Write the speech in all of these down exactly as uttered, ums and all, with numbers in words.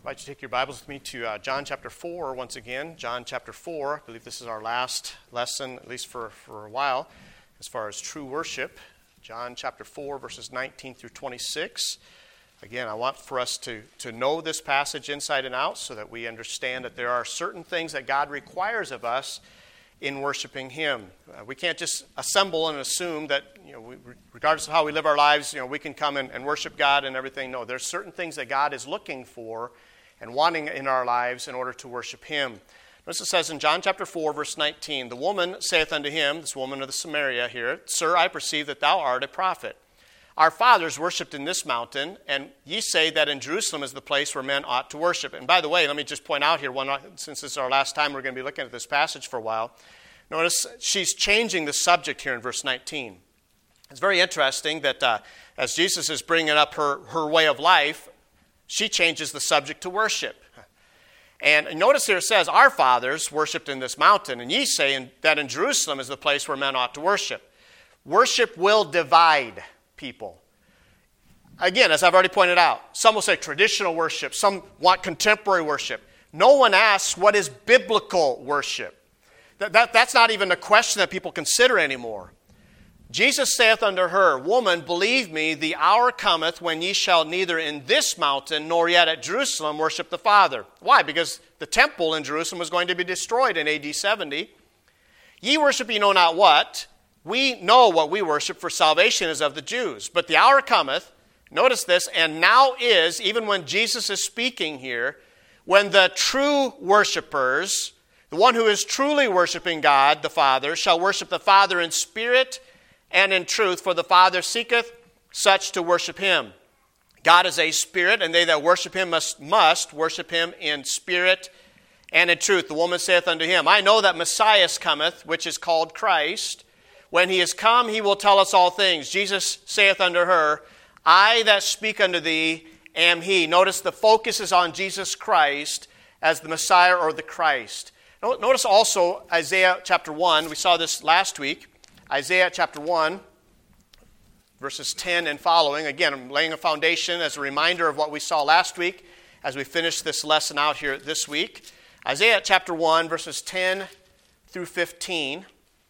I'd like you to take your Bibles with me to uh, John chapter four once again. John chapter four. I believe this is our last lesson, at least for, for a while, as far as true worship. John chapter four, verses nineteen through twenty-six. Again, I want for us to, to know this passage inside and out so that we understand that there are certain things that God requires of us in worshiping Him. Uh, we can't just assemble and assume that, you know, we, regardless of how we live our lives, you know, we can come and, and worship God and everything. No, there's certain things that God is looking for and wanting in our lives in order to worship Him. Notice it says in John chapter four, verse nineteen, "The woman saith unto him," this woman of the Samaria here, "Sir, I perceive that thou art a prophet. Our fathers worshipped in this mountain, and ye say that in Jerusalem is the place where men ought to worship." And by the way, let me just point out here, one, since this is our last time we're going to be looking at this passage for a while, notice she's changing the subject here in verse nineteen. It's very interesting that uh, as Jesus is bringing up her, her way of life, she changes the subject to worship. And notice here it says, "Our fathers worshipped in this mountain, and ye say in, that in Jerusalem is the place where men ought to worship." Worship will divide people. Again, as I've already pointed out, some will say traditional worship, some want contemporary worship. No one asks what is biblical worship. That, that, that's not even a question that people consider anymore. "Jesus saith unto her, Woman, believe me, the hour cometh when ye shall neither in this mountain nor yet at Jerusalem worship the Father." Why? Because the temple in Jerusalem was going to be destroyed in A D seventy. "Ye worship ye know not what. We know what we worship, for salvation is of the Jews. But the hour cometh," notice this, "and now is," even when Jesus is speaking here, "when the true worshipers, the one who is truly worshiping God the Father, shall worship the Father in spirit and in truth, for the Father seeketh such to worship Him. God is a spirit, and they that worship Him must, must worship Him in spirit and in truth. The woman saith unto Him, I know that Messiah cometh, which is called Christ. When He is come, He will tell us all things. Jesus saith unto her, I that speak unto thee am He." Notice the focus is on Jesus Christ as the Messiah or the Christ. Notice also Isaiah chapter one. We saw this last week. Isaiah chapter one, verses ten and following. Again, I'm laying a foundation as a reminder of what we saw last week as we finish this lesson out here this week. Isaiah chapter one, verses ten through fifteen.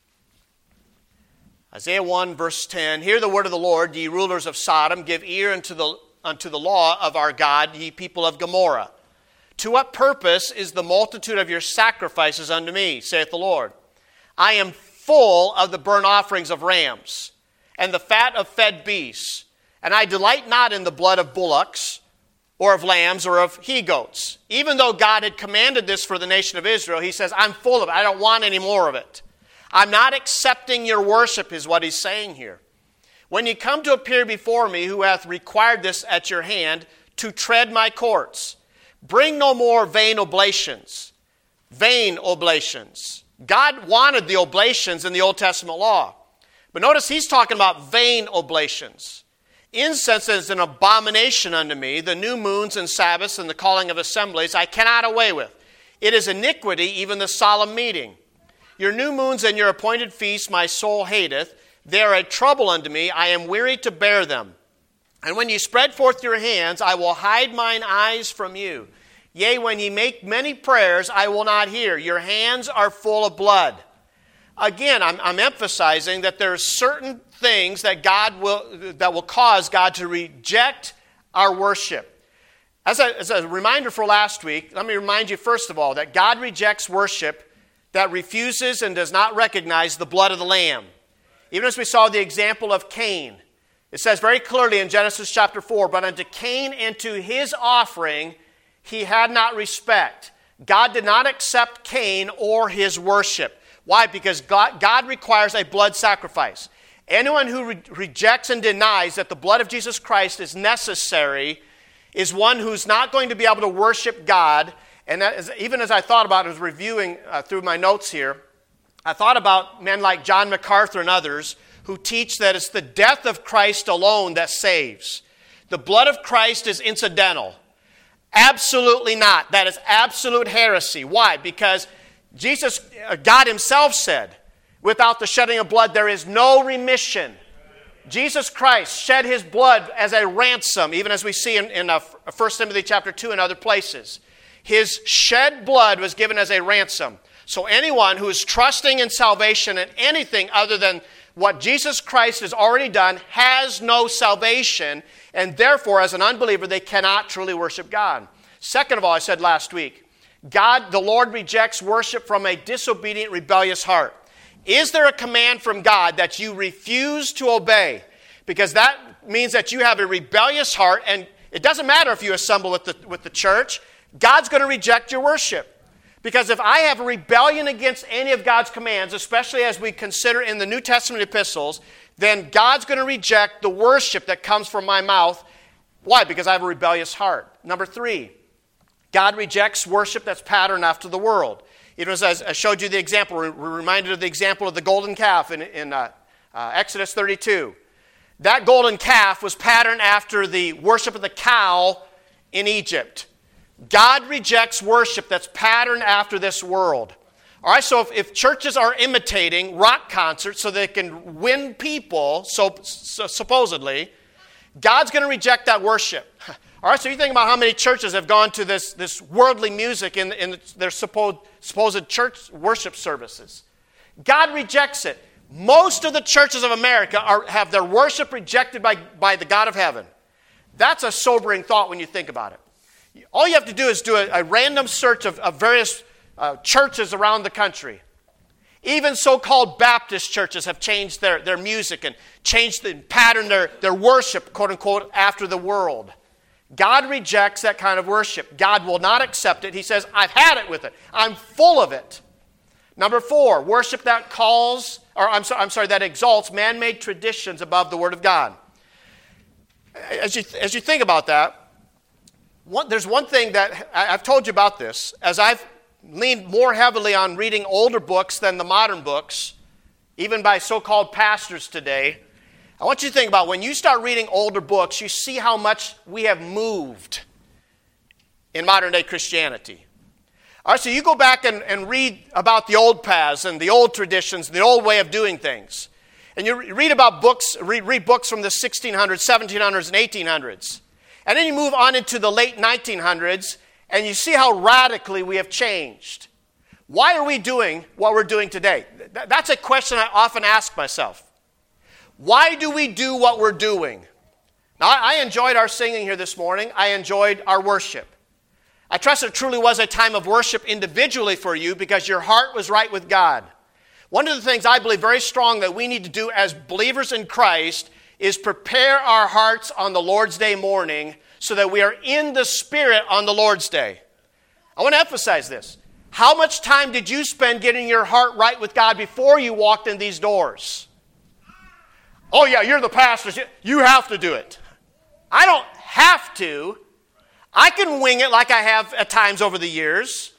Isaiah one, verse ten, "Hear the word of the Lord, ye rulers of Sodom. Give ear unto the, unto the law of our God, ye people of Gomorrah. To what purpose is the multitude of your sacrifices unto me, saith the Lord? I am full of the burnt offerings of rams, and the fat of fed beasts, and I delight not in the blood of bullocks, or of lambs, or of he-goats." Even though God had commanded this for the nation of Israel, He says, I'm full of it. I don't want any more of it. I'm not accepting your worship, is what He's saying here. "When ye come to appear before me, who hath required this at your hand, to tread my courts, bring no more vain oblations." Vain oblations. God wanted the oblations in the Old Testament law. But notice He's talking about vain oblations. "Incense is an abomination unto me. The new moons and Sabbaths and the calling of assemblies I cannot away with. It is iniquity, even the solemn meeting. Your new moons and your appointed feasts my soul hateth. They are a trouble unto me. I am weary to bear them. And when ye spread forth your hands, I will hide mine eyes from you. Yea, when ye make many prayers, I will not hear. Your hands are full of blood." Again, I'm, I'm emphasizing that there are certain things that God will that will cause God to reject our worship. As a, as a reminder for last week, let me remind you first of all that God rejects worship that refuses and does not recognize the blood of the Lamb. Even as we saw the example of Cain, it says very clearly in Genesis chapter four, "But unto Cain and to his offering he had not respect." God did not accept Cain or his worship. Why? Because God, God requires a blood sacrifice. Anyone who re- rejects and denies that the blood of Jesus Christ is necessary is one who's not going to be able to worship God. And that is, even as I thought about it, I was reviewing uh, through my notes here, I thought about men like John MacArthur and others who teach that it's the death of Christ alone that saves. The blood of Christ is incidental. Absolutely not. That is absolute heresy. Why? Because Jesus, God Himself said, without the shedding of blood, there is no remission. Jesus Christ shed his blood as a ransom, even as we see in, in uh, First Timothy chapter two and other places. His shed blood was given as a ransom. So anyone who is trusting in salvation in anything other than what Jesus Christ has already done has no salvation, and therefore, as an unbeliever, they cannot truly worship God. Second of all, I said last week, God, the Lord, rejects worship from a disobedient, rebellious heart. Is there a command from God that you refuse to obey? Because that means that you have a rebellious heart, and it doesn't matter if you assemble with the, with the church. God's going to reject your worship. Because if I have a rebellion against any of God's commands, especially as we consider in the New Testament epistles, then God's going to reject the worship that comes from my mouth. Why? Because I have a rebellious heart. Number three, God rejects worship that's patterned after the world. It was, as I showed you the example, we're reminded of the example of the golden calf in, in uh, uh, Exodus thirty-two. That golden calf was patterned after the worship of the cow in Egypt. God rejects worship that's patterned after this world. All right, so if, if churches are imitating rock concerts so they can win people, so, so supposedly, God's going to reject that worship. All right, so you think about how many churches have gone to this, this worldly music in, in their supposed, supposed church worship services. God rejects it. Most of the churches of America are, have their worship rejected by, by the God of heaven. That's a sobering thought when you think about it. All you have to do is do a, a random search of, of various uh, churches around the country. Even so-called Baptist churches have changed their, their music and changed the pattern, their, their worship, quote-unquote, after the world. God rejects that kind of worship. God will not accept it. He says, I've had it with it. I'm full of it. Number four, worship that calls, or I'm, so, I'm sorry, that exalts man-made traditions above the Word of God. As you, as you think about that, One, there's one thing that I've told you about this. As I've leaned more heavily on reading older books than the modern books, even by so-called pastors today, I want you to think about when you start reading older books, you see how much we have moved in modern-day Christianity. All right, so you go back and, and read about the old paths and the old traditions and the old way of doing things. And you read about books, read, read books from the sixteen hundreds, seventeen hundreds, and eighteen hundreds. And then you move on into the late nineteen hundreds, and you see how radically we have changed. Why are we doing what we're doing today? That's a question I often ask myself. Why do we do what we're doing? Now, I enjoyed our singing here this morning. I enjoyed our worship. I trust it truly was a time of worship individually for you because your heart was right with God. One of the things I believe very strong that we need to do as believers in Christ is prepare our hearts on the Lord's Day morning so that we are in the Spirit on the Lord's Day. I want to emphasize this. How much time did you spend getting your heart right with God before you walked in these doors? Oh yeah, you're the pastor. You have to do it. I don't have to. I can wing it like I have at times over the years.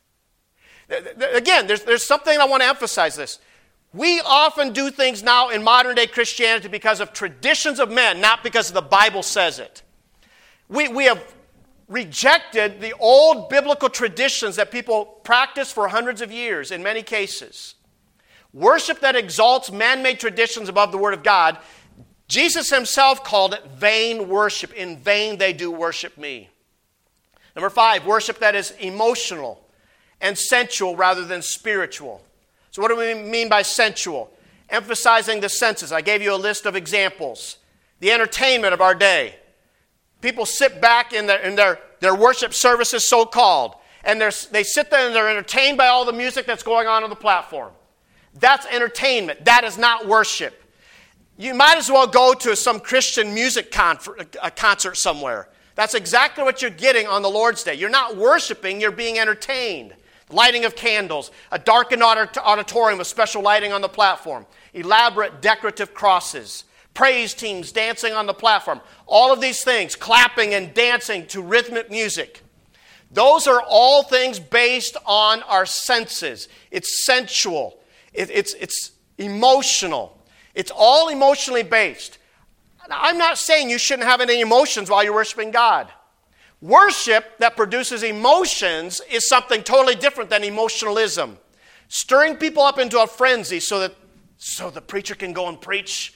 Again, there's, there's something I want to emphasize this. We often do things now in modern day Christianity because of traditions of men, not because the Bible says it. We, we have rejected the old biblical traditions that people practice for hundreds of years in many cases. Worship that exalts man-made traditions above the Word of God. Jesus himself called it vain worship. In vain they do worship me. Number five, worship that is emotional and sensual rather than spiritual. So what do we mean by sensual? Emphasizing the senses. I gave you a list of examples. The entertainment of our day. People sit back in their, in their, their worship services, so-called, and they sit there and they're entertained by all the music that's going on on the platform. That's entertainment. That is not worship. You might as well go to some Christian music concert, a concert somewhere. That's exactly what you're getting on the Lord's Day. You're not worshiping, you're being entertained. Lighting of candles, a darkened auditorium with special lighting on the platform, elaborate decorative crosses, praise teams dancing on the platform, all of these things, clapping and dancing to rhythmic music. Those are all things based on our senses. It's sensual. It, it's, it's emotional. It's all emotionally based. Now, I'm not saying you shouldn't have any emotions while you're worshiping God. Worship that produces emotions is something totally different than emotionalism. Stirring people up into a frenzy so that so the preacher can go and preach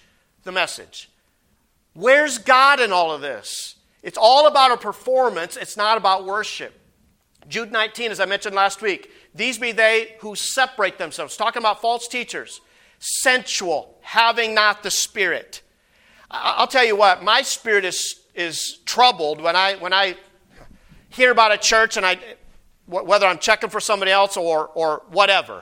the message. Where's God in all of this? It's all about a performance. It's not about worship. Jude nineteen, as I mentioned last week, these be they who separate themselves. Talking about false teachers. Sensual, having not the Spirit. I'll tell you what, my spirit is is troubled when I when I hear about a church and I, whether I'm checking for somebody else or or whatever.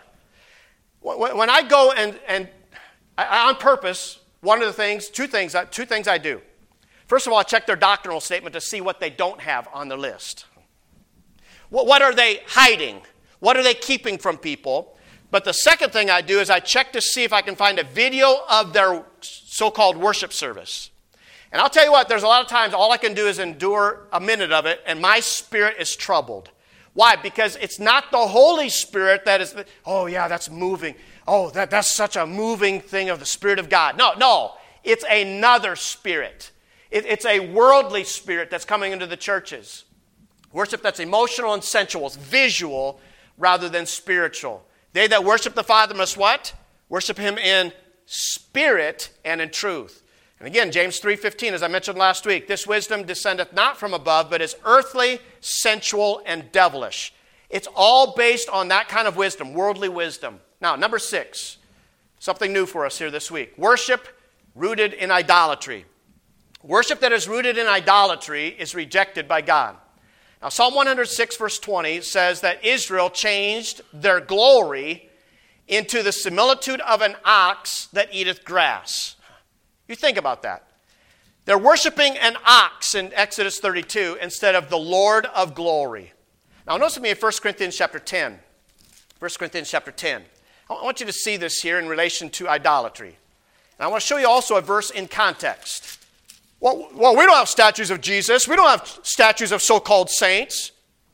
When I go and and I, on purpose, one of the things, two things, two things I do. First of all, I check their doctrinal statement to see what they don't have on the list. What, what are they hiding? What are they keeping from people? But the second thing I do is I check to see if I can find a video of their so-called worship service. And I'll tell you what, there's a lot of times all I can do is endure a minute of it, and my spirit is troubled. Why? Because it's not the Holy Spirit that is, oh yeah, that's moving. Oh, that, that's such a moving thing of the Spirit of God. No, no, it's another spirit. It, it's a worldly spirit that's coming into the churches. Worship that's emotional and sensual. It's visual rather than spiritual. They that worship the Father must what? Worship Him in spirit and in truth. And again, James three fifteen, as I mentioned last week, this wisdom descendeth not from above, but is earthly, sensual, and devilish. It's all based on that kind of wisdom, worldly wisdom. Now, number six, something new for us here this week. Worship rooted in idolatry. Worship that is rooted in idolatry is rejected by God. Now, Psalm one oh six, verse twenty says that Israel changed their glory into the similitude of an ox that eateth grass. You think about that. They're worshiping an ox in Exodus thirty-two instead of the Lord of glory. Now, notice with me in First Corinthians chapter ten. First Corinthians chapter ten. I want you to see this here in relation to idolatry. And I want to show you also a verse in context. Well, well, we don't have statues of Jesus. We don't have statues of so-called saints.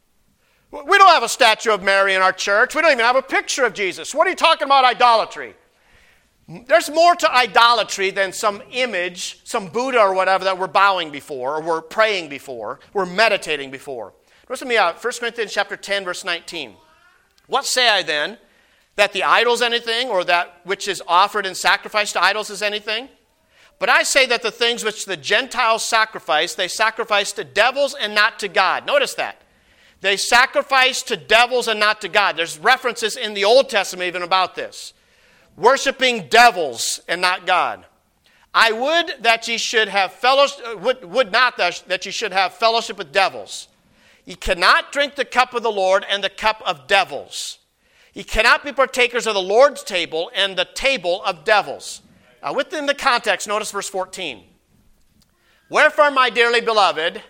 We don't have a statue of Mary in our church. We don't even have a picture of Jesus. What are you talking about idolatry? There's more to idolatry than some image, some Buddha or whatever that we're bowing before, or we're praying before, we're meditating before. Listen to me out. First Corinthians chapter ten, verse nineteen. What say I then? That the idol's anything, or that which is offered in sacrifice to idols is anything? But I say that the things which the Gentiles sacrifice, they sacrifice to devils and not to God. Notice that. They sacrifice to devils and not to God. There's references in the Old Testament even about this. Worshipping devils and not God. I would that ye should have fellowship, would, would not that, that ye should have fellowship with devils. Ye cannot drink the cup of the Lord and the cup of devils. Ye cannot be partakers of the Lord's table and the table of devils. Now, within the context, notice verse fourteen. Wherefore, my dearly beloved,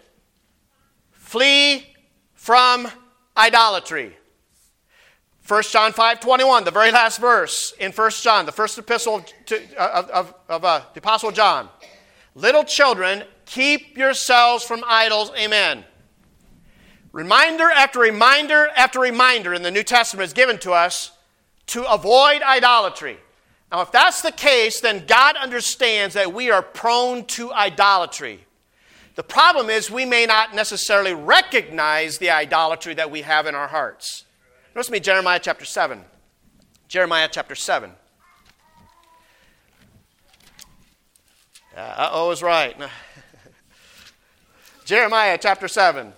flee from idolatry. First John five twenty-one, the very last verse in First John, the first epistle to, of, of, of uh, the Apostle John. Little children, keep yourselves from idols. Amen. Reminder after reminder after reminder in the New Testament is given to us to avoid idolatry. Now, if that's the case, then God understands that we are prone to idolatry. The problem is we may not necessarily recognize the idolatry that we have in our hearts. Notice with me Jeremiah chapter seven. Jeremiah chapter seven. Uh, uh-oh is right. Jeremiah chapter seven.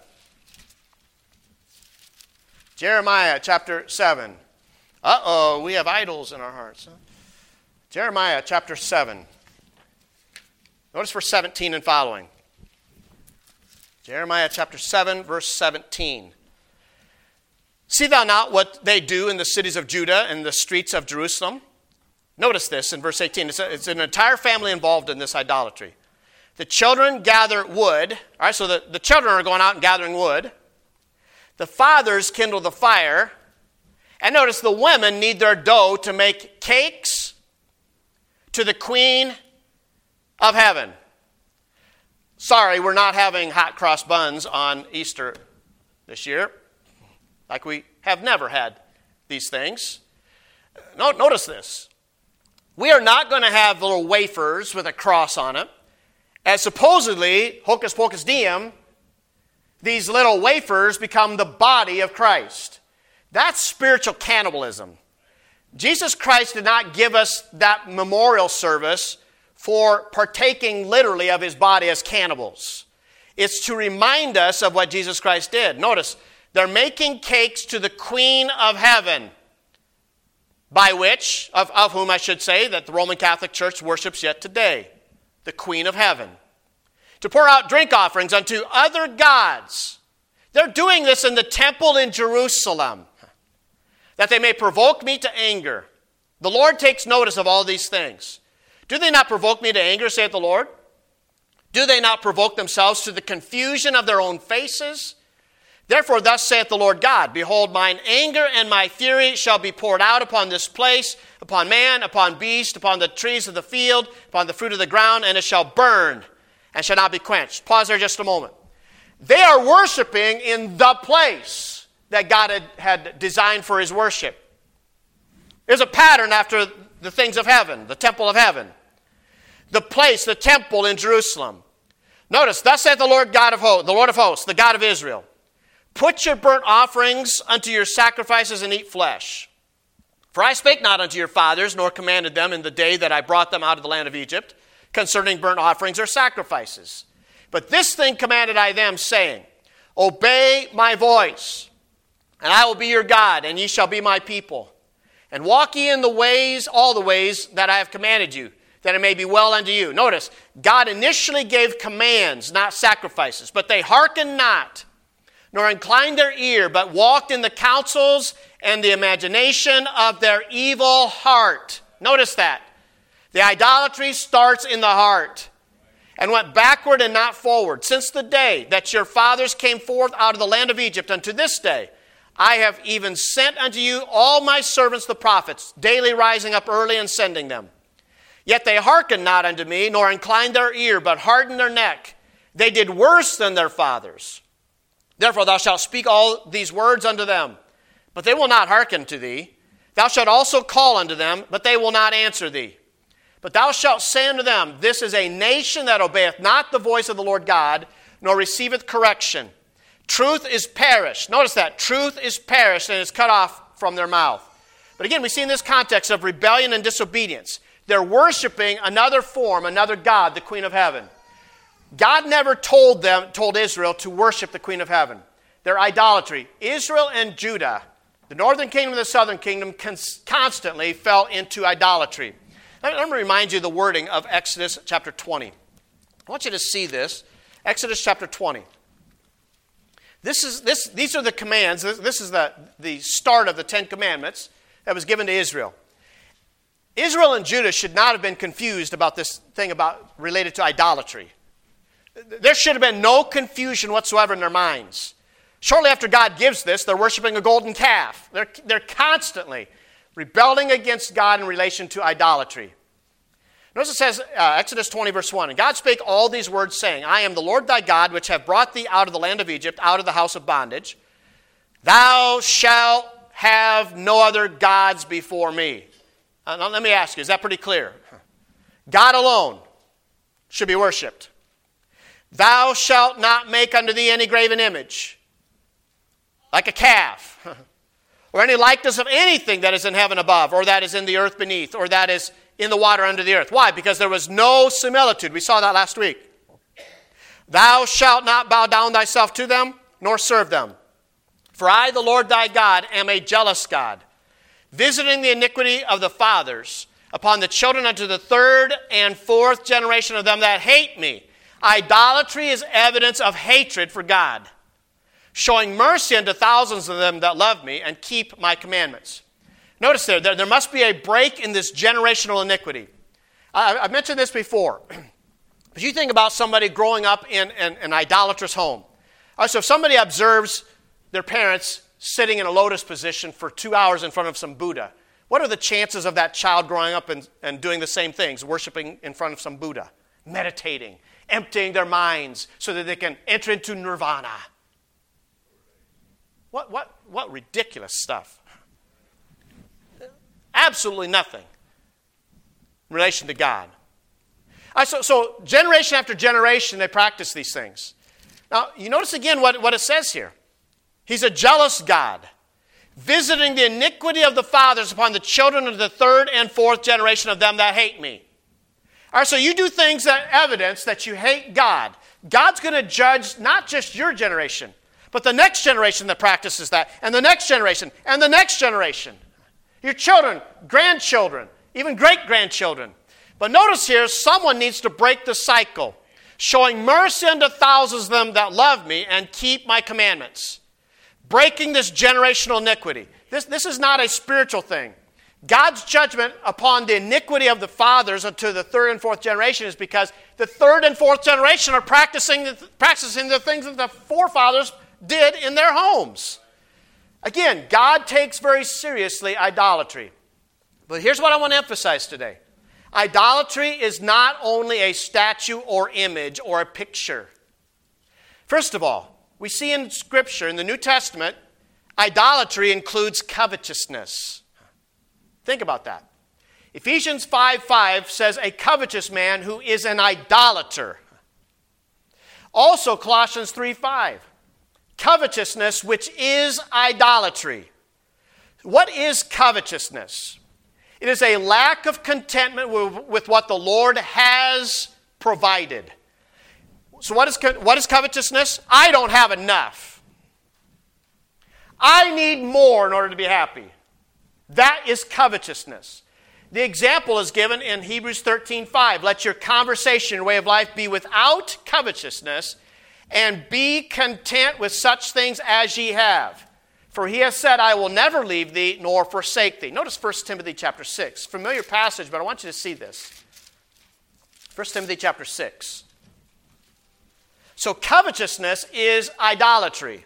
Jeremiah chapter seven. Uh-oh, we have idols in our hearts. Huh? Jeremiah chapter seven. Notice verse seventeen and following. Jeremiah chapter seven, verse seventeen. See thou not what they do in the cities of Judah and the streets of Jerusalem? Notice this in verse eighteen. It's, a, it's an entire family involved in this idolatry. The children gather wood. All right, so the, the children are going out and gathering wood. The fathers kindle the fire. And notice the women knead their dough to make cakes to the queen of heaven. Sorry, we're not having hot cross buns on Easter this year. Like we have never had these things. Notice this. We are not going to have little wafers with a cross on it. As supposedly, hocus pocus diem, these little wafers become the body of Christ. That's spiritual cannibalism. Jesus Christ did not give us that memorial service for partaking literally of his body as cannibals. It's to remind us of what Jesus Christ did. Notice, they're making cakes to the Queen of Heaven, by which, of, of whom I should say, that the Roman Catholic Church worships yet today, the Queen of Heaven, to pour out drink offerings unto other gods. They're doing this in the temple in Jerusalem, that they may provoke me to anger. The Lord takes notice of all these things. Do they not provoke me to anger, saith the Lord? Do they not provoke themselves to the confusion of their own faces? Therefore, thus saith the Lord God, behold, mine anger and my fury shall be poured out upon this place, upon man, upon beast, upon the trees of the field, upon the fruit of the ground, and it shall burn and shall not be quenched. Pause there just a moment. They are worshiping in the place that God had, had designed for his worship. There's a pattern after the things of heaven, the temple of heaven. The place, the temple in Jerusalem. Notice, thus saith the Lord God of hosts, the Lord of hosts, the God of Israel. Put your burnt offerings unto your sacrifices and eat flesh. For I spake not unto your fathers, nor commanded them in the day that I brought them out of the land of Egypt, concerning burnt offerings or sacrifices. But this thing commanded I them, saying, obey my voice, and I will be your God, and ye shall be my people. And walk ye in the ways, all the ways that I have commanded you, that it may be well unto you. Notice, God initially gave commands, not sacrifices. But they hearkened not, nor inclined their ear, but walked in the counsels and the imagination of their evil heart. Notice that. The idolatry starts in the heart, and went backward and not forward. Since the day that your fathers came forth out of the land of Egypt unto this day, I have even sent unto you all my servants the prophets, daily rising up early and sending them. Yet they hearkened not unto me, nor inclined their ear, but hardened their neck. They did worse than their fathers. Therefore thou shalt speak all these words unto them, but they will not hearken to thee. Thou shalt also call unto them, but they will not answer thee. But thou shalt say unto them, this is a nation that obeyeth not the voice of the Lord God, nor receiveth correction. Truth is perished. Notice that. Truth is perished and is cut off from their mouth. But again, we see in this context of rebellion and disobedience. They're worshiping another form, another God, the Queen of Heaven. God never told them, told Israel to worship the Queen of Heaven. Their idolatry. Israel and Judah, the northern kingdom and the southern kingdom, constantly fell into idolatry. Let me remind you of the wording of Exodus chapter twenty. I want you to see this. Exodus chapter twenty. This is this. These are the commands. This, this is the, the start of the Ten Commandments that was given to Israel. Israel and Judah should not have been confused about this thing about related to idolatry. There should have been no confusion whatsoever in their minds. Shortly after God gives this, they're worshiping a golden calf. They're, they're constantly rebelling against God in relation to idolatry. Notice it says, uh, Exodus twenty, verse one, and God spake all these words, saying, I am the Lord thy God, which have brought thee out of the land of Egypt, out of the house of bondage. Thou shalt have no other gods before me. Uh, now let me ask you, is that pretty clear? God alone should be worshipped. Thou shalt not make unto thee any graven image, like a calf, or any likeness of anything that is in heaven above, or that is in the earth beneath, or that is in the water under the earth. Why? Because there was no similitude. We saw that last week. Thou shalt not bow down thyself to them, nor serve them. For I, the Lord thy God, am a jealous God, visiting the iniquity of the fathers upon the children unto the third and fourth generation of them that hate me. Idolatry is evidence of hatred for God, showing mercy unto thousands of them that love me and keep my commandments. Notice there, there, there must be a break in this generational iniquity. I, I've mentioned this before. If you think about somebody growing up in, in, in an idolatrous home. All right, so if somebody observes their parents sitting in a lotus position for two hours in front of some Buddha, what are the chances of that child growing up and, and doing the same things, worshiping in front of some Buddha, meditating, emptying their minds so that they can enter into nirvana? What, what, what ridiculous stuff. Absolutely nothing in relation to God. Right, so, so generation after generation, they practice these things. Now, you notice again what, what it says here. He's a jealous God, visiting the iniquity of the fathers upon the children of the third and fourth generation of them that hate me. All right, so you do things that evidence that you hate God. God's going to judge not just your generation, but the next generation that practices that, and the next generation, and the next generation. Your children, grandchildren, even great-grandchildren. But notice here, someone needs to break the cycle, showing mercy unto thousands of them that love me and keep my commandments. Breaking this generational iniquity. This, this is not a spiritual thing. God's judgment upon the iniquity of the fathers unto the third and fourth generation is because the third and fourth generation are practicing, practicing the things that the forefathers did in their homes. Again, God takes very seriously idolatry. But here's what I want to emphasize today. Idolatry is not only a statue or image or a picture. First of all, we see in Scripture, in the New Testament, idolatry includes covetousness. Think about that. Ephesians five five says, a covetous man who is an idolater. Also, Colossians three five, covetousness, which is idolatry. What is covetousness? It is a lack of contentment with, with what the Lord has provided. So what is, what is covetousness? I don't have enough. I need more in order to be happy. That is covetousness. The example is given in Hebrews thirteen five. Let your conversation and way of life be without covetousness, and be content with such things as ye have. For he has said, I will never leave thee nor forsake thee. Notice First Timothy chapter six. Familiar passage, but I want you to see this. First Timothy chapter six. So covetousness is idolatry.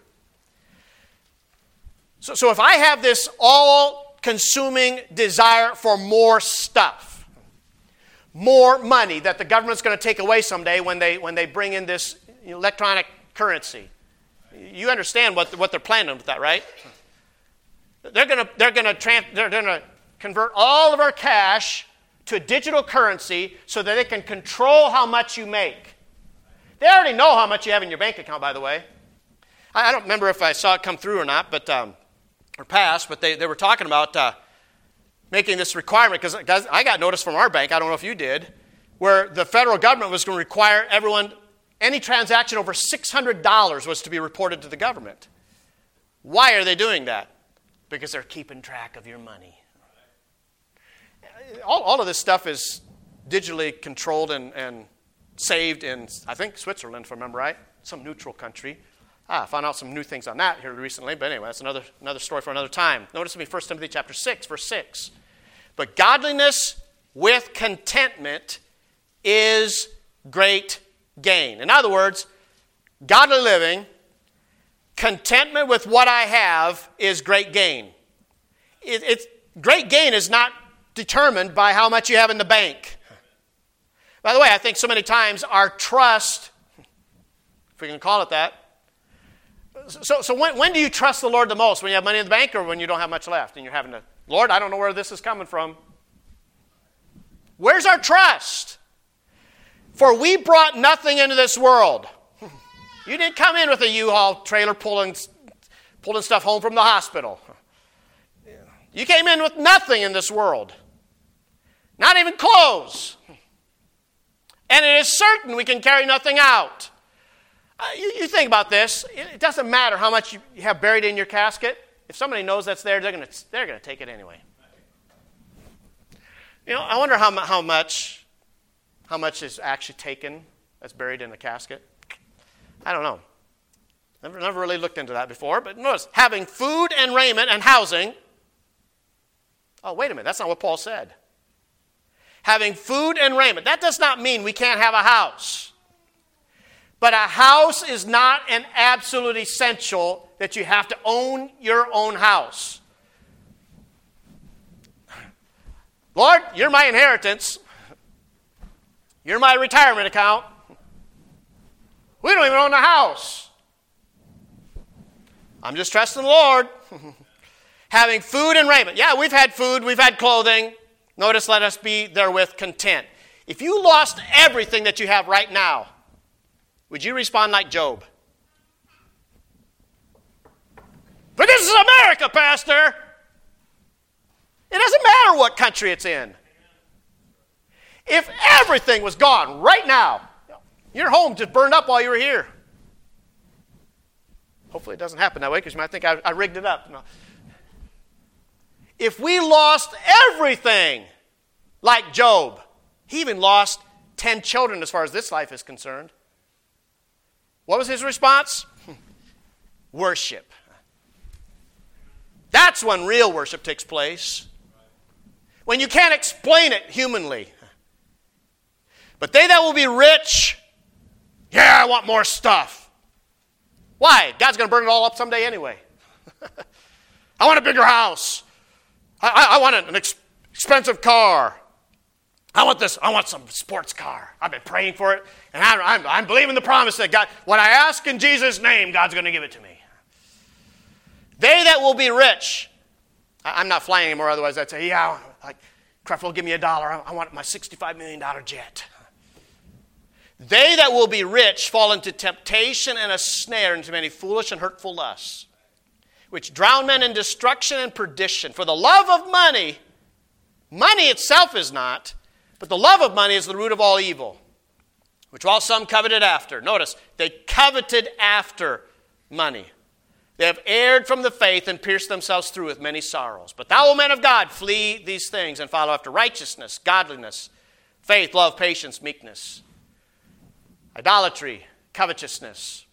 So, so if I have this all-consuming desire for more stuff, more money that the government's going to take away someday when they when they bring in this electronic currency. You understand what what they're planning with that, right? They're going to they're going to trans, they're going to convert all of our cash to digital currency so that they can control how much you make. They already know how much you have in your bank account, by the way. I, I don't remember if I saw it come through or not, but um, or passed. But they, they were talking about uh, making this requirement because I got notice from our bank. I don't know if you did, where the federal government was going to require everyone. Any transaction over six hundred dollars was to be reported to the government. Why are they doing that? Because they're keeping track of your money. All, all of this stuff is digitally controlled and, and saved in, I think, Switzerland, if I remember right, some neutral country. Ah, I found out some new things on that here recently, but anyway, that's another, another story for another time. Notice with me First Timothy chapter six, verse six. But godliness with contentment is great gain. In other words, godly living, contentment with what I have is great gain. It, it's, great gain is not determined by how much you have in the bank. By the way, I think so many times our trust, if we can call it that, so, so when, when do you trust the Lord the most? When you have money in the bank or when you don't have much left and you're having to, Lord, I don't know where this is coming from. Where's our trust? For we brought nothing into this world. You didn't come in with a U-Haul trailer pulling, pulling stuff home from the hospital. You came in with nothing in this world. Not even clothes. And it is certain we can carry nothing out. Uh, you, you think about this. It, it doesn't matter how much you have buried in your casket. If somebody knows that's there, they're going to they're going to take it anyway. You know, I wonder how how much how much is actually taken that's buried in the casket. I don't know. Never never really looked into that before. But notice, having food and raiment and housing. Oh, wait a minute. That's not what Paul said. Having food and raiment. That does not mean we can't have a house. But a house is not an absolute essential that you have to own your own house. Lord, you're my inheritance. You're my retirement account. We don't even own a house. I'm just trusting the Lord. Having food and raiment. Yeah, we've had food, we've had clothing. Notice, let us be therewith content. If you lost everything that you have right now, would you respond like Job? But this is America, Pastor. It doesn't matter what country it's in. If everything was gone right now, your home just burned up while you were here. Hopefully it doesn't happen that way because you might think I, I rigged it up. No. If we lost everything, like Job, he even lost ten children as far as this life is concerned. What was his response? Worship. That's when real worship takes place. When you can't explain it humanly. But they that will be rich, yeah, I want more stuff. Why? God's going to burn it all up someday anyway. I want a bigger house. I, I, I want an ex- expensive car. I want this. I want some sports car. I've been praying for it, and I, I'm, I'm believing the promise that God, what I ask in Jesus' name, God's going to give it to me. They that will be rich. I, I'm not flying anymore. Otherwise, I'd say, yeah, like Creflo, give me a dollar. I, I want my sixty-five million dollars jet. They that will be rich fall into temptation and a snare, into many foolish and hurtful lusts, which drown men in destruction and perdition. For the love of money, money itself is not, but the love of money is the root of all evil, which while some coveted after. Notice, they coveted after money. They have erred from the faith and pierced themselves through with many sorrows. But thou, O man of God, flee these things and follow after righteousness, godliness, faith, love, patience, meekness. Idolatry, covetousness.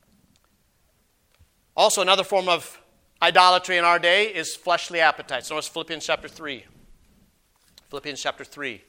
Also, another form of idolatry in our day is fleshly appetites. Notice Philippians chapter three. Philippians chapter three.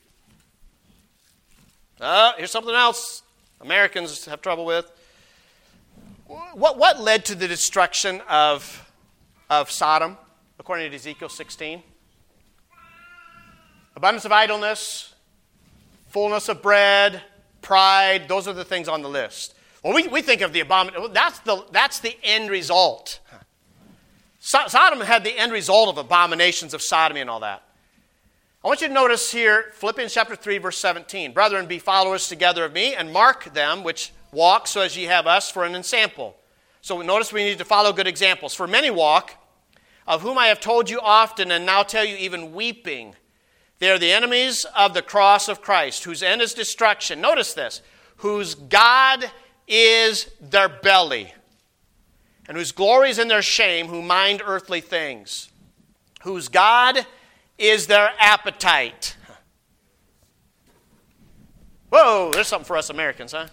Uh, here's something else Americans have trouble with. What, what led to the destruction of, of Sodom, according to Ezekiel sixteen? Abundance of idleness, fullness of bread, pride, those are the things on the list. Well, we, we think of the abomination. That's the, that's the end result. So, Sodom had the end result of abominations of sodomy and all that. I want you to notice here, Philippians chapter three, verse seventeen. Brethren, be followers together of me, and mark them which walk so as ye have us for an ensample. So notice we need to follow good examples. For many walk, of whom I have told you often, and now tell you even weeping. They are the enemies of the cross of Christ, whose end is destruction. Notice this. Whose God is their belly, and whose glory is in their shame, who mind earthly things. Whose God is their appetite. Whoa, there's something for us Americans, huh?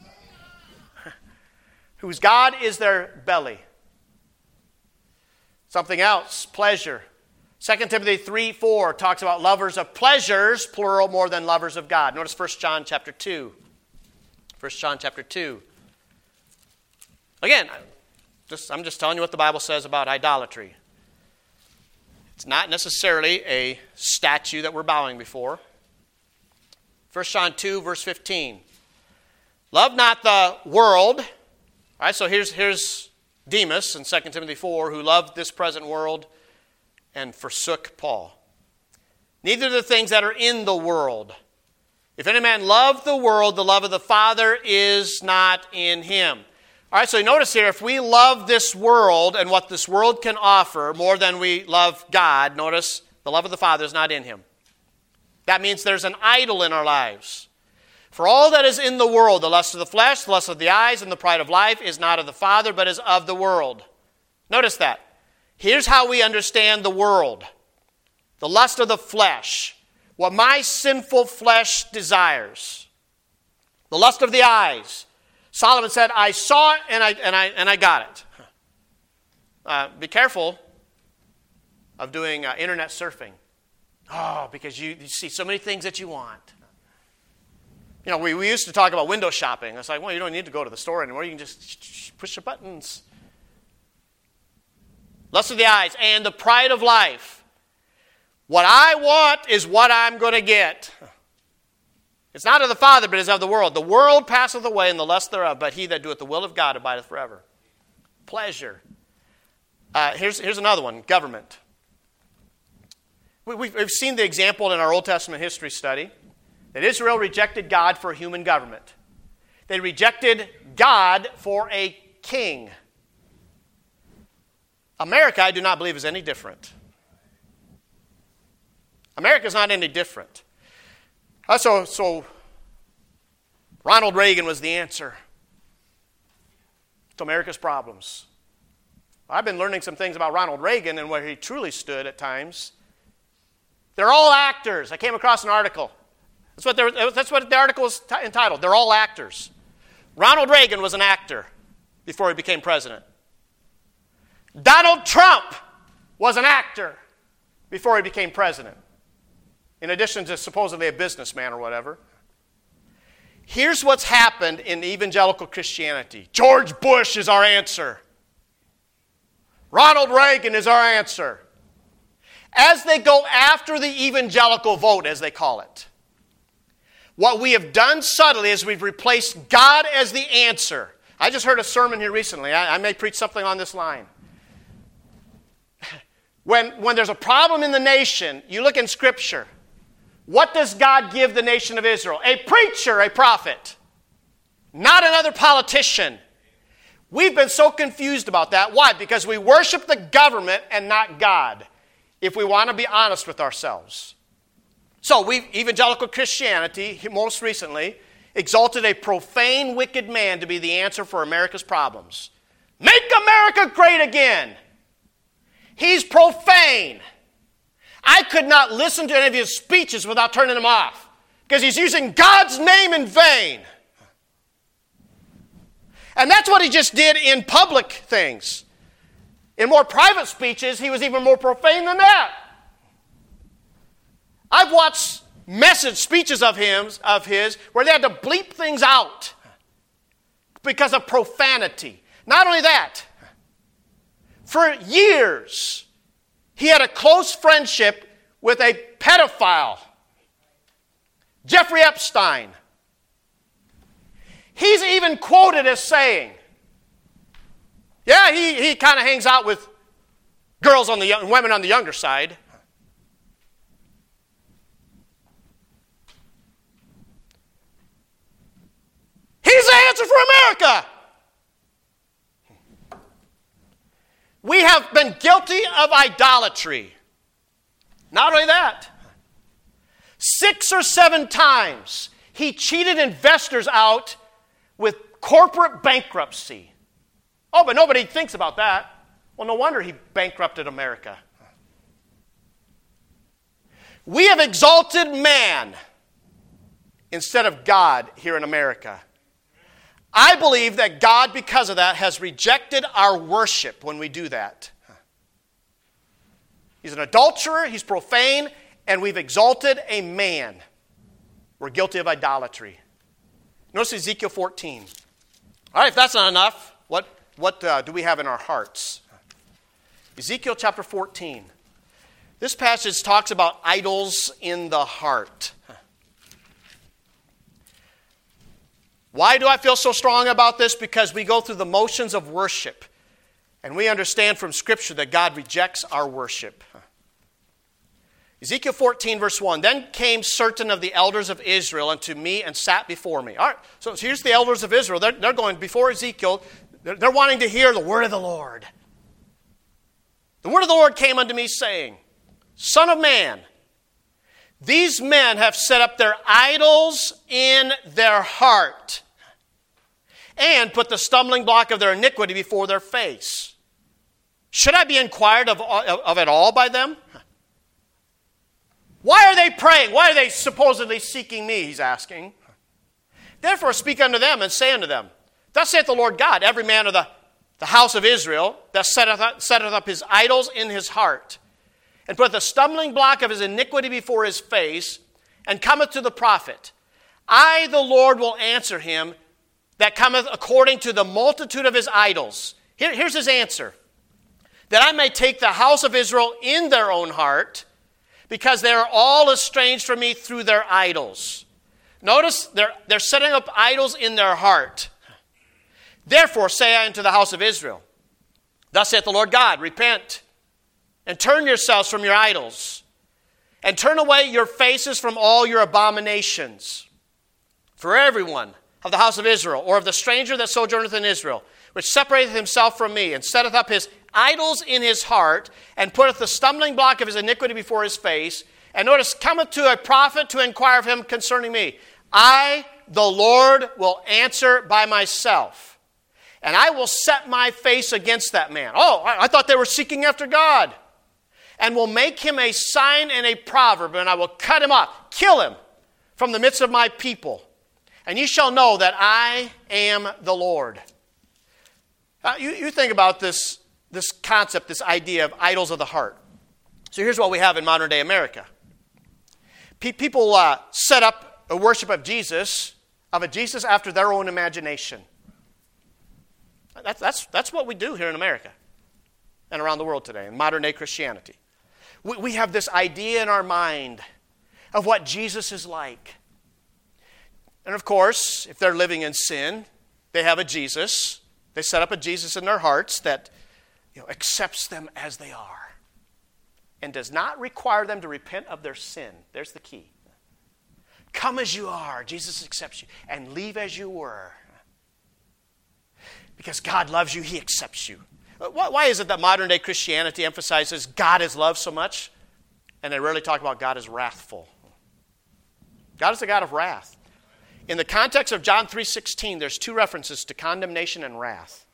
Whose God is their belly. Something else, pleasure. Second Timothy three four talks about lovers of pleasures, plural, more than lovers of God. Notice First John chapter two. First John chapter two. Again, just, I'm just telling you what the Bible says about idolatry. It's not necessarily a statue that we're bowing before. First John two, verse fifteen. Love not the world. All right, so here's, here's Demas in Second Timothy four, who loved this present world and forsook Paul. Neither the things that are in the world. If any man love the world, the love of the Father is not in him. All right, so you notice here, if we love this world and what this world can offer more than we love God, notice the love of the Father is not in him. That means there's an idol in our lives. For all that is in the world, the lust of the flesh, the lust of the eyes, and the pride of life is not of the Father, but is of the world. Notice that. Here's how we understand the world. The lust of the flesh. What my sinful flesh desires. The lust of the eyes. Solomon said, I saw it and I, and I, and I got it. Uh, be careful of doing uh, internet surfing. Oh, because you, you see so many things that you want. You know, we, we used to talk about window shopping. It's like, well, you don't need to go to the store anymore. You can just push the buttons. Lust of the eyes and the pride of life. What I want is what I'm going to get. It's not of the Father, but is of the world. The world passeth away and the lust thereof, but he that doeth the will of God abideth forever. Pleasure. Uh, here's, here's another one, government. We, we've, we've seen the example in our Old Testament history study that Israel rejected God for a human government. They rejected God for a king. America, I do not believe, is any different. America is not any different. Uh, so, so Ronald Reagan was the answer to America's problems. I've been learning some things about Ronald Reagan and where he truly stood at times. They're all actors. I came across an article. That's what, that's what the article is t- entitled. They're all actors. Ronald Reagan was an actor before he became president. Donald Trump was an actor before he became president, in addition to supposedly a businessman or whatever. Here's what's happened in evangelical Christianity. George Bush is our answer. Ronald Reagan is our answer. As they go after the evangelical vote, as they call it, what we have done subtly is we've replaced God as the answer. I just heard a sermon here recently. I, I may preach something on this line. When, when there's a problem in the nation, you look in Scripture. What does God give the nation of Israel? A preacher, a prophet, not another politician. We've been so confused about that. Why? Because we worship the government and not God, if we want to be honest with ourselves. So we, evangelical Christianity, most recently, exalted a profane, wicked man to be the answer for America's problems. Make America great again. He's profane. I could not listen to any of his speeches without turning them off because he's using God's name in vain. And that's what he just did in public things. In more private speeches, he was even more profane than that. I've watched message speeches of him, of his where they had to bleep things out because of profanity. Not only that, for years, he had a close friendship with a pedophile, Jeffrey Epstein. He's even quoted as saying, yeah, he, he kind of hangs out with girls on the young, women on the younger side. He's the answer for America. We have been guilty of idolatry. Not only that, six or seven times he cheated investors out with corporate bankruptcy. Oh, but nobody thinks about that. Well, no wonder he bankrupted America. We have exalted man instead of God here in America. I believe that God, because of that, has rejected our worship when we do that. He's an adulterer, he's profane, and we've exalted a man. We're guilty of idolatry. Notice Ezekiel fourteen. All right, if that's not enough, what, what uh, do we have in our hearts? Ezekiel chapter fourteen. This passage talks about idols in the heart. Why do I feel so strong about this? Because we go through the motions of worship. And we understand from Scripture that God rejects our worship. Ezekiel fourteen, verse one. Then came certain of the elders of Israel unto me and sat before me. All right, so here's the elders of Israel. They're, they're going before Ezekiel. They're, they're wanting to hear the word of the Lord. The word of the Lord came unto me saying, Son of man, these men have set up their idols in their heart and put the stumbling block of their iniquity before their face. Should I be inquired of, of, of it all by them? Why are they praying? Why are they supposedly seeking me, he's asking. Therefore speak unto them and say unto them, Thus saith the Lord God, every man of the, the house of Israel that setteth up, setteth up his idols in his heart, and put the stumbling block of his iniquity before his face, and cometh to the prophet, I, the Lord, will answer him that cometh according to the multitude of his idols. Here, here's his answer. That I may take the house of Israel in their own heart, because they are all estranged from me through their idols. Notice they're, they're setting up idols in their heart. Therefore say I unto the house of Israel, Thus saith the Lord God, Repent, and turn yourselves from your idols, and turn away your faces from all your abominations. For everyone of the house of Israel, or of the stranger that sojourneth in Israel, which separateth himself from me, and setteth up his idols in his heart, and putteth the stumbling block of his iniquity before his face, And notice, cometh to a prophet to inquire of him concerning me. I, the Lord, will answer by myself. And I will set my face against that man. Oh, I, I thought they were seeking after God. And will make him a sign and a proverb, and I will cut him off, kill him from the midst of my people. And ye shall know that I am the Lord. Uh, you, you think about this, this concept, this idea of idols of the heart. So here's what we have in modern day America. Pe- people uh, set up a worship of Jesus, of a Jesus after their own imagination. That's, that's, that's what we do here in America and around the world today in modern day Christianity. We, we have this idea in our mind of what Jesus is like. And of course, if they're living in sin, they have a Jesus. They set up a Jesus in their hearts that, you know, accepts them as they are and does not require them to repent of their sin. There's the key. Come as you are. Jesus accepts you. And leave as you were. Because God loves you, He accepts you. Why is it that modern day Christianity emphasizes God is love so much, and they rarely talk about God is wrathful? God is a God of wrath. In the context of John three sixteen, there's two references to condemnation and wrath.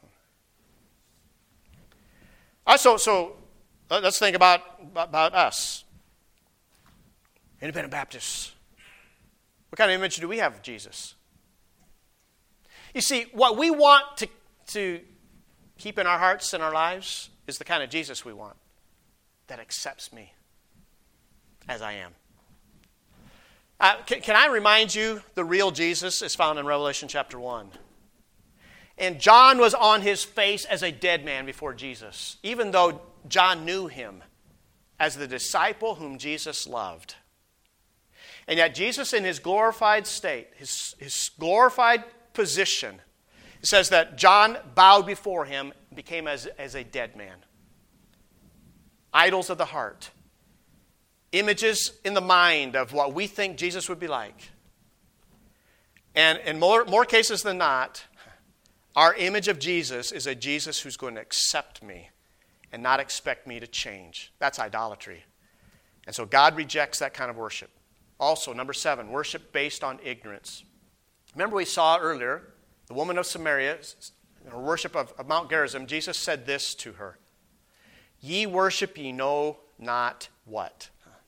Uh, so, so let's think about, about us. Independent Baptists. What kind of image do we have of Jesus? You see, what we want to, to keep in our hearts and our lives is the kind of Jesus we want, that accepts me as I am. Uh, can, can I remind you, the real Jesus is found in Revelation chapter one. And John was on his face as a dead man before Jesus, even though John knew him as the disciple whom Jesus loved. And yet Jesus, in his glorified state, his, his glorified position, it says that John bowed before him and became as, as a dead man. Idols of the heart. Images in the mind of what we think Jesus would be like. And in more, more cases than not, our image of Jesus is a Jesus who's going to accept me and not expect me to change. That's idolatry. And so God rejects that kind of worship. Also, number seven, worship based on ignorance. Remember we saw earlier, the woman of Samaria, in her worship of, of Mount Gerizim, Jesus said this to her. Ye worship ye know not what.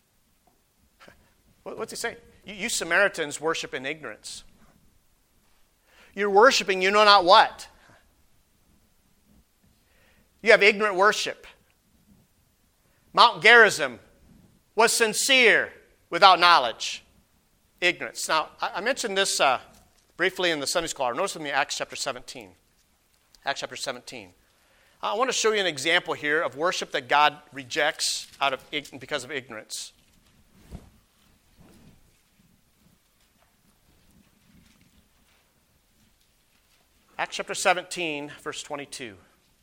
What's he saying? You, you Samaritans worship in ignorance. You're worshiping you know not what. You have ignorant worship. Mount Gerizim was sincere without knowledge. Ignorance. Now, I, I mentioned this uh, briefly in the Sunday school hour. Notice with me Acts chapter seventeen. Acts chapter seventeen. I want to show you an example here of worship that God rejects out of because of ignorance. Acts chapter seventeen, verse twenty-two.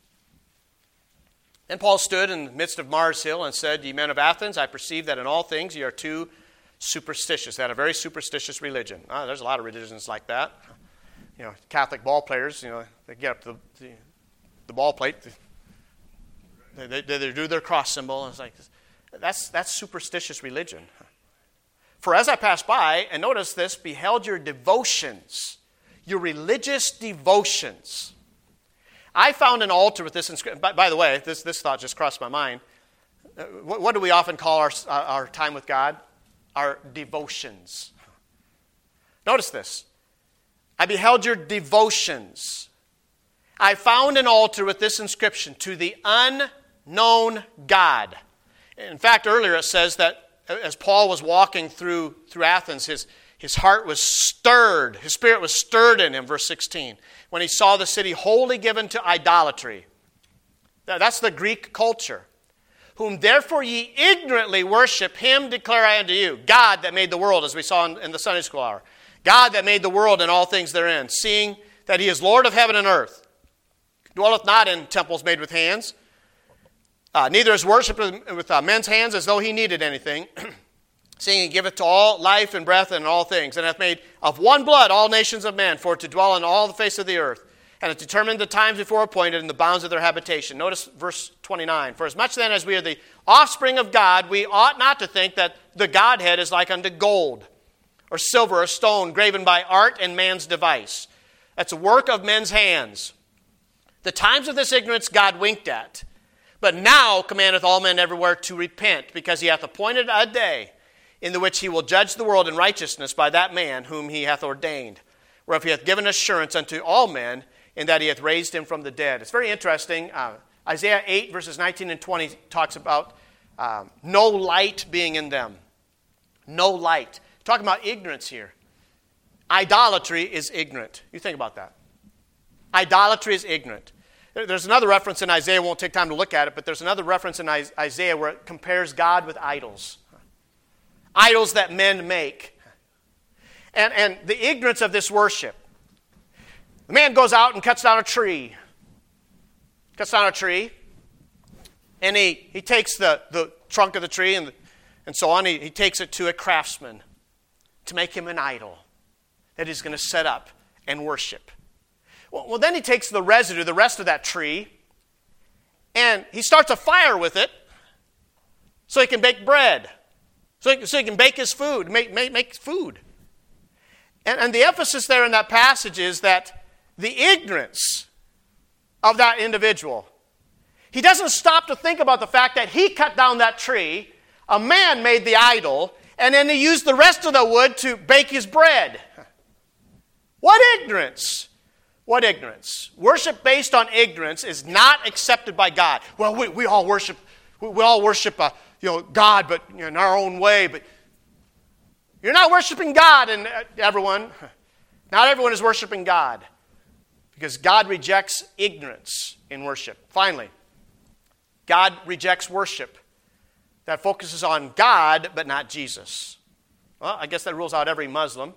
Then Paul stood in the midst of Mars Hill and said, Ye men of Athens, I perceive that in all things ye are too superstitious. They had a very superstitious religion. Oh, there's a lot of religions like that. You know, Catholic ball players, you know, they get up to the, the, the ball plate, they, they, they do their cross symbol, and it's like, that's, that's superstitious religion. For as I passed by, and notice this, beheld your devotions, your religious devotions. I found an altar with this inscription. By, by the way, this, this thought just crossed my mind. Uh, what, what do we often call our, our time with God? Our devotions. Notice this. I beheld your devotions. I found an altar with this inscription, to the unknown God. In fact, earlier it says that as Paul was walking through, through Athens, his, his heart was stirred. His spirit was stirred in him, verse sixteen, when he saw the city wholly given to idolatry. That's the Greek culture. Whom therefore ye ignorantly worship, him declare I unto you. God that made the world, as we saw in, in the Sunday school hour. God that made the world and all things therein, seeing that he is Lord of heaven and earth, dwelleth not in temples made with hands, uh, neither is worshipped with, with uh, men's hands as though he needed anything, seeing he giveth to all life and breath and all things, and hath made of one blood all nations of men, for to dwell on all the face of the earth, and hath determined the times before appointed and the bounds of their habitation. Notice verse twenty-nine. For as much then as we are the offspring of God, we ought not to think that the Godhead is like unto gold, or silver, or stone, graven by art and man's device. That's a work of men's hands. The times of this ignorance God winked at, but now commandeth all men everywhere to repent, because he hath appointed a day in the which he will judge the world in righteousness by that man whom he hath ordained, whereof he hath given assurance unto all men, in that he hath raised him from the dead. It's very interesting. Uh, Isaiah eight, verses nineteen and twenty talks about um, no light being in them. No light. Talking about ignorance here. Idolatry is ignorant. You think about that. Idolatry is ignorant. There's another reference in Isaiah. I won't take time to look at it, but there's another reference in Isaiah where it compares God with idols. Idols that men make. And, and the ignorance of this worship. The man goes out and cuts down a tree. Cuts down a tree. And he, he takes the, the trunk of the tree and, and so on. He, he takes it to a craftsman to make him an idol that he's going to set up and worship. Well, well, then he takes the residue, the rest of that tree, and he starts a fire with it so he can bake bread. So he, so he can bake his food, make, make, make food. And, and the emphasis there in that passage is that the ignorance of that individual. He doesn't stop to think about the fact that he cut down that tree, a man made the idol, and then he used the rest of the wood to bake his bread. What ignorance! What ignorance. Worship based on ignorance is not accepted by God. Well, we, we all worship, we, we all worship uh, you know, God, but you know, in our own way. But you're not worshiping God, and uh, everyone. Not everyone is worshiping God. Because God rejects ignorance in worship. Finally, God rejects worship that focuses on God, but not Jesus. Well, I guess that rules out every Muslim.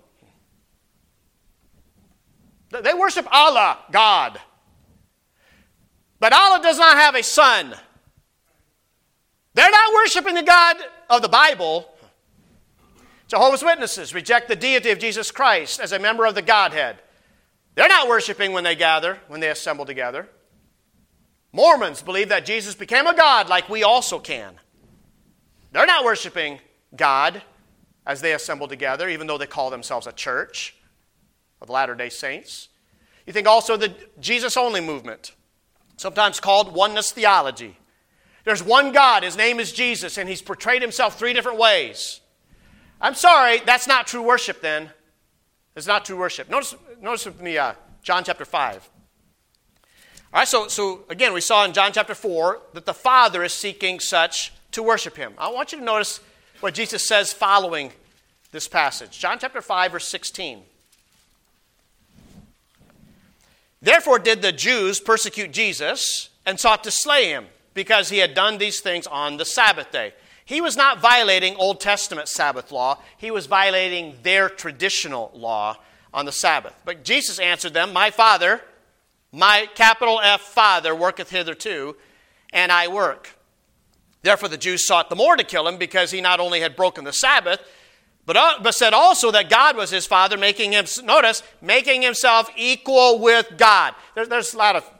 They worship Allah, God. But Allah does not have a son. They're not worshiping the God of the Bible. Jehovah's Witnesses reject the deity of Jesus Christ as a member of the Godhead. They're not worshiping when they gather, when they assemble together. Mormons believe that Jesus became a God like we also can. They're not worshiping God as they assemble together, even though they call themselves a church of Latter-day Saints. You think also the Jesus-only movement, sometimes called oneness theology. There's one God, his name is Jesus, and he's portrayed himself three different ways. I'm sorry, that's not true worship then. It's not true worship. Notice, notice with me uh, John chapter five. All right, so, so again, we saw in John chapter four that the Father is seeking such to worship him. I want you to notice what Jesus says following this passage. John chapter five, verse sixteen. Therefore did the Jews persecute Jesus and sought to slay him, because he had done these things on the Sabbath day. He was not violating Old Testament Sabbath law. He was violating their traditional law on the Sabbath. But Jesus answered them, my Father, my capital F Father, worketh hitherto, and I work. Therefore the Jews sought the more to kill him, because he not only had broken the Sabbath, but, uh, but said also that God was his Father, making him, notice, making himself equal with God. There, there's a lot of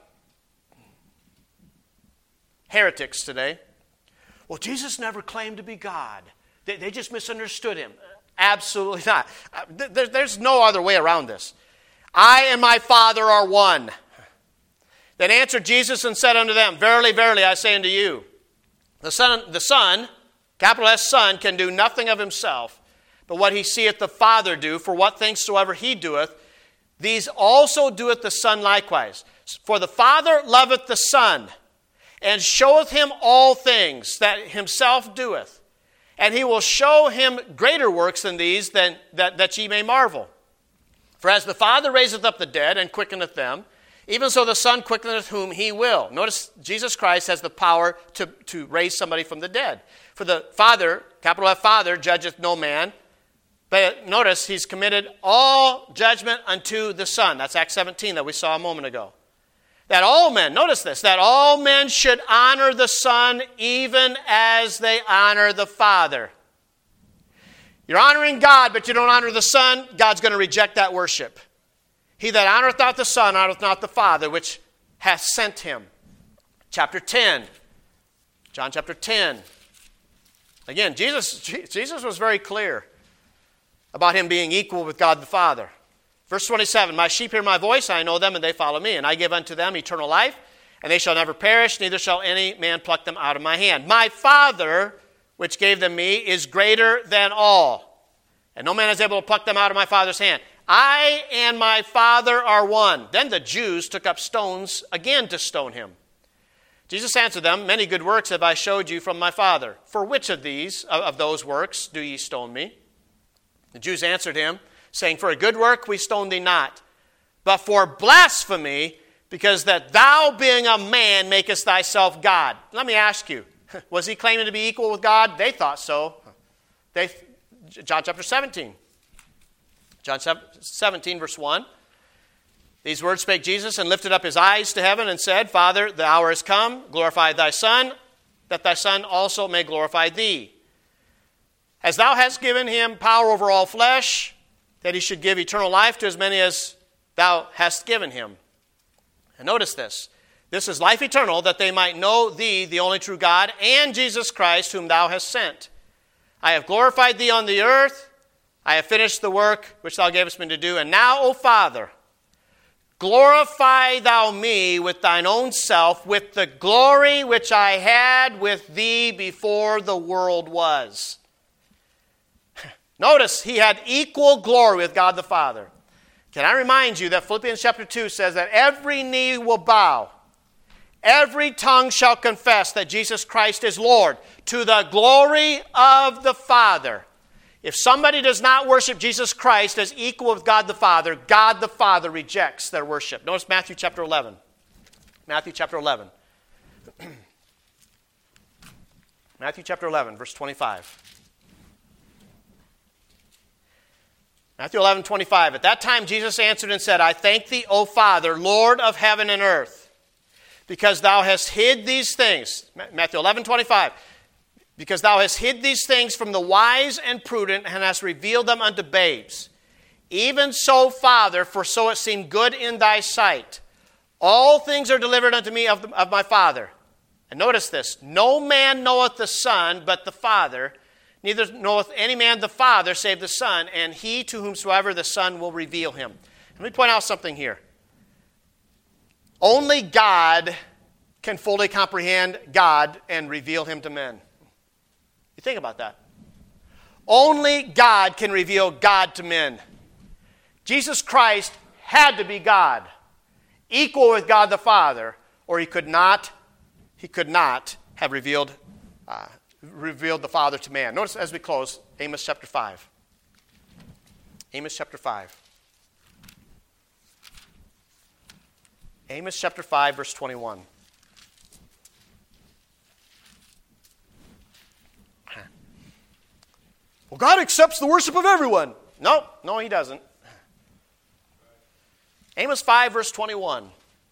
heretics today. Well, Jesus never claimed to be God. They, they just misunderstood him. Absolutely not. There, there's no other way around this. I and my Father are one. Then answered Jesus and said unto them, verily, verily, I say unto you, the Son, the Son, capital S Son, can do nothing of himself, but what he seeth the Father do, for what things soever he doeth, these also doeth the Son likewise. For the Father loveth the Son, and showeth him all things that himself doeth. And he will show him greater works than these, than, that, that ye may marvel. For as the Father raiseth up the dead, and quickeneth them, even so the Son quickeneth whom he will. Notice Jesus Christ has the power to, to raise somebody from the dead. For the Father, capital F Father, judgeth no man. But notice he's committed all judgment unto the Son. That's Acts seventeen that we saw a moment ago. That all men, notice this, that all men should honor the Son even as they honor the Father. You're honoring God, but you don't honor the Son, God's going to reject that worship. He that honoreth not the Son honoreth not the Father, which hath sent him. Chapter ten, John chapter ten. Again, Jesus, Jesus was very clear about him being equal with God the Father. Verse twenty-seven, my sheep hear my voice, I know them, and they follow me. And I give unto them eternal life, and they shall never perish, neither shall any man pluck them out of my hand. My Father, which gave them me, is greater than all, and no man is able to pluck them out of my Father's hand. I and my Father are one. Then the Jews took up stones again to stone him. Jesus answered them, many good works have I showed you from my Father. For which of these, of those works, do ye stone me? The Jews answered him, saying, for a good work we stone thee not, but for blasphemy, because that thou being a man makest thyself God. Let me ask you, was he claiming to be equal with God? They thought so. They, John chapter seventeen. John seventeen, verse one. These words spake Jesus, and lifted up his eyes to heaven, and said, Father, the hour is come, glorify thy Son, that thy Son also may glorify thee. As thou hast given him power over all flesh, that he should give eternal life to as many as thou hast given him. And notice this. This is life eternal, that they might know thee, the only true God, and Jesus Christ, whom thou hast sent. I have glorified thee on the earth. I have finished the work which thou gavest me to do. And now, O Father, glorify thou me with thine own self, with the glory which I had with thee before the world was. Notice, he had equal glory with God the Father. Can I remind you that Philippians chapter two says that every knee will bow, every tongue shall confess that Jesus Christ is Lord, to the glory of the Father. If somebody does not worship Jesus Christ as equal with God the Father, God the Father rejects their worship. Notice Matthew chapter eleven. Matthew chapter eleven. Matthew chapter eleven, verse twenty-five. Matthew eleven, twenty-five. At that time Jesus answered and said, I thank thee, O Father, Lord of heaven and earth, because thou hast hid these things. Matthew eleven, twenty-five. Because thou hast hid these things from the wise and prudent, and hast revealed them unto babes. Even so, Father, for so it seemed good in thy sight. All things are delivered unto me of, the, of my Father. And notice this, no man knoweth the Son but the Father, neither knoweth any man the Father save the Son, and he to whomsoever the Son will reveal him. Let me point out something here. Only God can fully comprehend God and reveal him to men. You think about that. Only God can reveal God to men. Jesus Christ had to be God, equal with God the Father, or he could not, he could not have revealed, uh, revealed the Father to man. Notice as we close, Amos chapter five. Amos chapter five. Amos chapter five, verse twenty-one. Well, God accepts the worship of everyone. No, no, he doesn't. Amos five, verse twenty-one.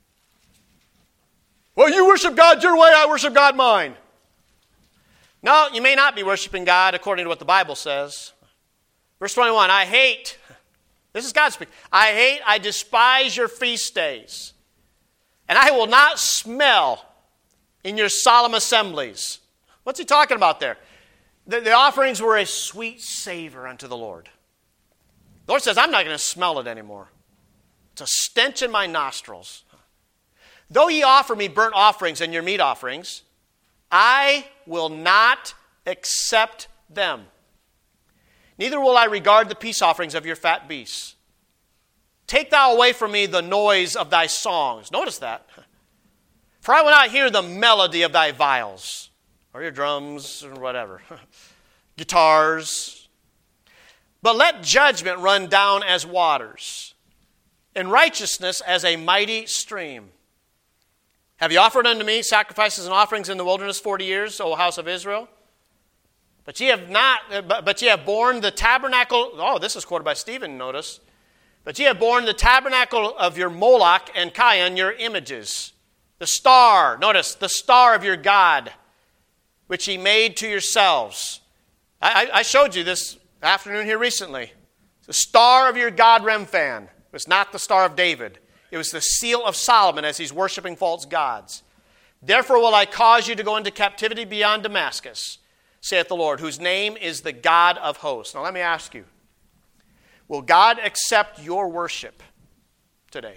Well, you worship God your way, I worship God mine. No, you may not be worshiping God according to what the Bible says. Verse twenty-one, I hate, this is God speaking, I hate, I despise your feast days, and I will not smell in your solemn assemblies. What's he talking about there? The, the offerings were a sweet savor unto the Lord. The Lord says, I'm not going to smell it anymore. It's a stench in my nostrils. Though ye offer me burnt offerings and your meat offerings, I will not accept them. Neither will I regard the peace offerings of your fat beasts. Take thou away from me the noise of thy songs. Notice that. For I will not hear the melody of thy viols, or your drums, or whatever, guitars. But let judgment run down as waters, and righteousness as a mighty stream. Have you offered unto me sacrifices and offerings in the wilderness forty years, O house of Israel? But ye have not, but ye have borne the tabernacle. Oh, this is quoted by Stephen, notice. But ye have borne the tabernacle of your Moloch and Chion, your images. The star, notice, the star of your God, which ye made to yourselves. I, I showed you this afternoon here recently. The star of your God, Remphan, was not the star of David. It was the seal of Solomon as he's worshiping false gods. Therefore will I cause you to go into captivity beyond Damascus, saith the Lord, whose name is the God of hosts. Now let me ask you, will God accept your worship today?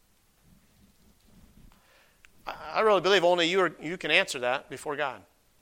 I really believe only you, are, you can answer that before God.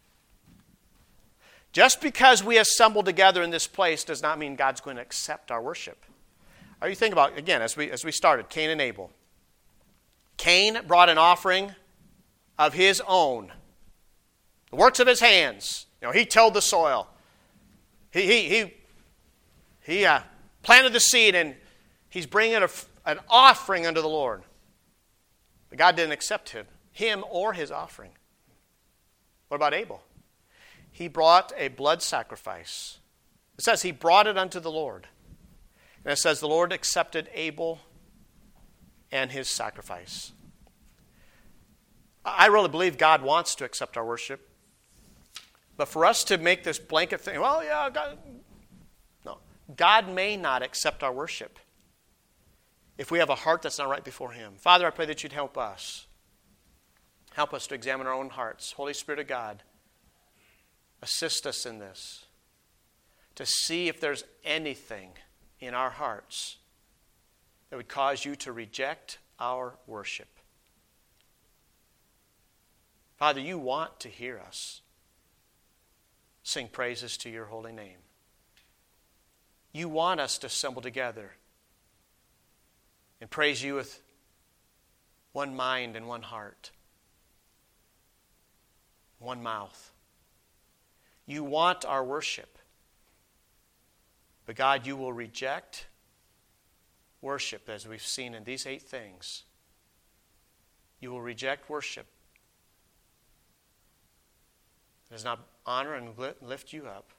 Just because we assemble together in this place does not mean God's going to accept our worship. Are you thinking about, again, as we, as we started, Cain and Abel. Cain brought an offering of his own, the works of his hands. You know, he tilled the soil. He, he, he, he uh, planted the seed, and he's bringing a, an offering unto the Lord. But God didn't accept him, him or his offering. What about Abel? He brought a blood sacrifice. It says he brought it unto the Lord. And it says the Lord accepted Abel and his sacrifice. I really believe God wants to accept our worship. But for us to make this blanket thing, well, yeah, God, no. God may not accept our worship if we have a heart that's not right before Him. Father, I pray that you'd help us. Help us to examine our own hearts. Holy Spirit of God, assist us in this, to see if there's anything in our hearts that would cause you to reject our worship. Father, you want to hear us sing praises to your holy name. You want us to assemble together and praise you with one mind and one heart, one mouth. You want our worship. But God, you will reject worship, as we've seen in these eight things. You will reject worship. It does not honor and lift you up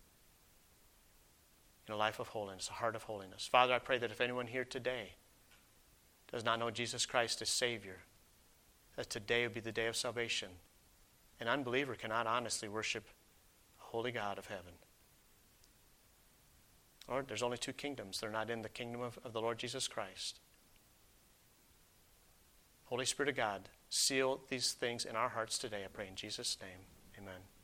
in a life of holiness, a heart of holiness. Father, I pray that if anyone here today does not know Jesus Christ as Savior, that today would be the day of salvation. An unbeliever cannot honestly worship a holy God of heaven. Lord, there's only two kingdoms. They're not in the kingdom of, of the Lord Jesus Christ. Holy Spirit of God, seal these things in our hearts today, I pray in Jesus' name. Amen.